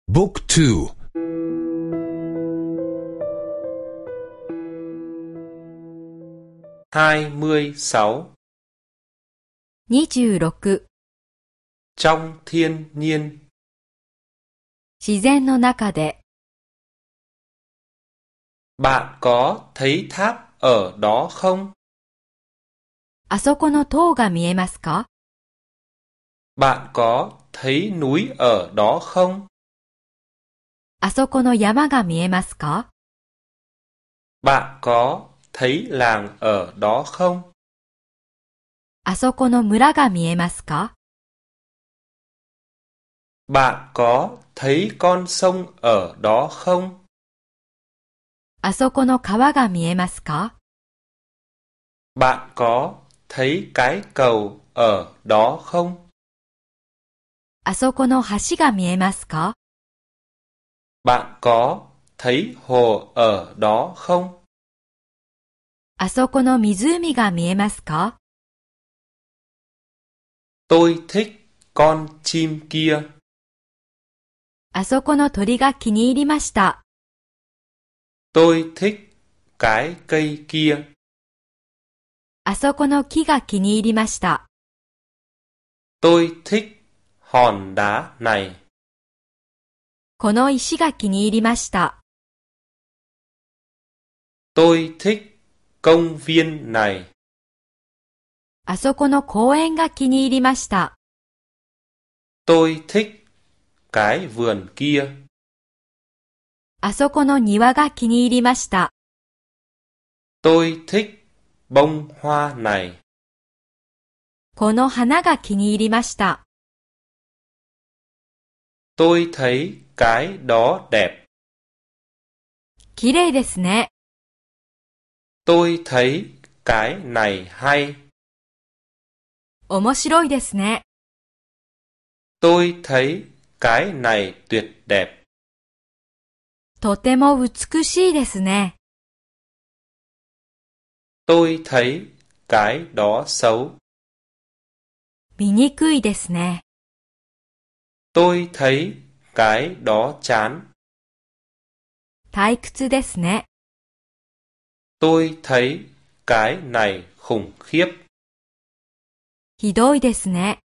บุ๊กทู 26 26 trong thiên nhiên 自然の中で bạn có thấy tháp ở đó không? あそこの塔が見えますか？ bạn có thấy núi ở đó không? あそこの山が見えますか？ bạn có thấy làng ở đó không? あそこの村が見えますか？ bạn có thấy con sông ở đó không? あそこの川が見えますか？ bạn có thấy cái cầu ở đó không? あそこの橋が見えますか？ bạn có thấy hồ ở đó không? あそこの湖が見えますか？ tôi thích con chim kia. あそこの鳥が気に入りました。 tôi thích cái cây kia. あそこの木が気に入りました。 tôi thích hòn đá này. この石が気に入りました。 tôi thích công viên này. あそこの公園が気に入りました。 tôi thích cái vườn kia. あそこの庭が気に入りました。 tôi thích bông hoa này. この花が気に入りました。 tôi thấy cái đó đẹp. 綺麗ですね。 tôi thấy cái này hay. 面白いですね。 tôi thấy cái này tuyệt đẹp. とても美しいですね。 tôi thấy cái đó xấu. 醜いですね。 tôi thấy cái đó chán. 退屈ですね。 tôi thấy cái này khủng khiếp. ひどいですね。